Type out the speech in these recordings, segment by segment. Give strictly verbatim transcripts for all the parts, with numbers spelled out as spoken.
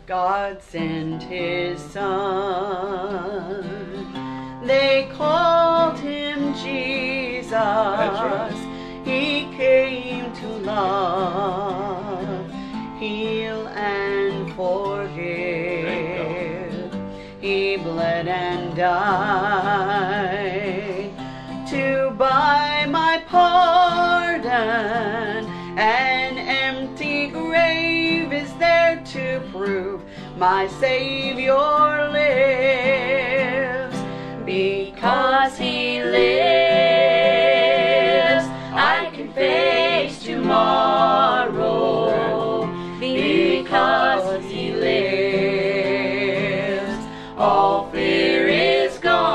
God sent his son. They called him Jesus. That's right. He came to love, heal, and forgive. He bled and died to buy my pardon. An empty grave is there to prove my Savior lives. Because he lives, I can face tomorrow. Because he lives, all fear is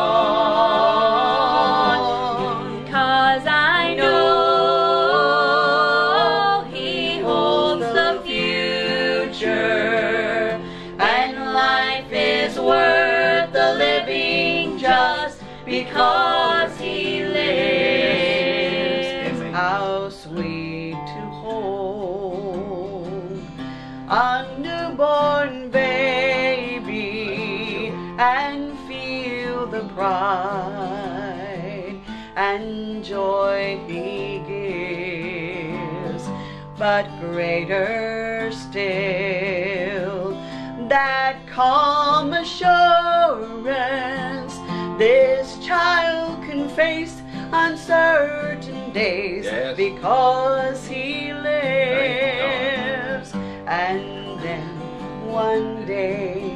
gone. Because I know he holds the future, and life is worth the living just because he lives. How sweet to hold a newborn baby and feel the pride and joy he gives, but greater still that calm assurance this child can face uncertain days. Yes. Because he lives. And then one day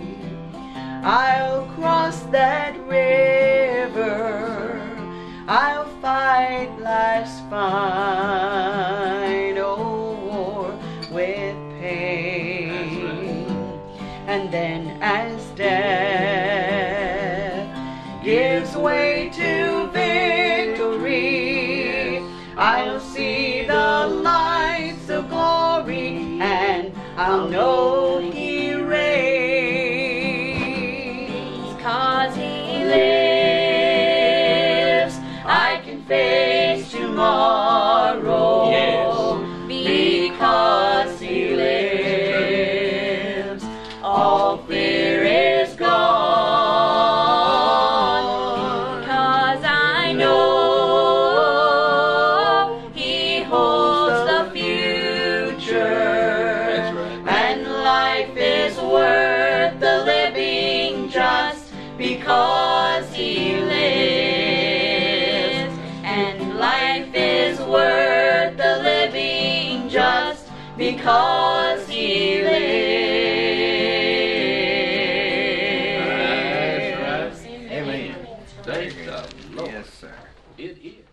I'll cross that river, I'll fight life's final war with pain. And then as death gives way to victory, I'll see the lights of glory, and I'll know he reigns. 'Cause he lives, I can face tomorrow. Yes. Because he lives, all fear is gone. 'Cause I know he holds the future. That's right. And life is worth the living just because he lives. And life is worth the living just because he lives. That's right. Amen. Thank the Lord. Yes, sir. It is.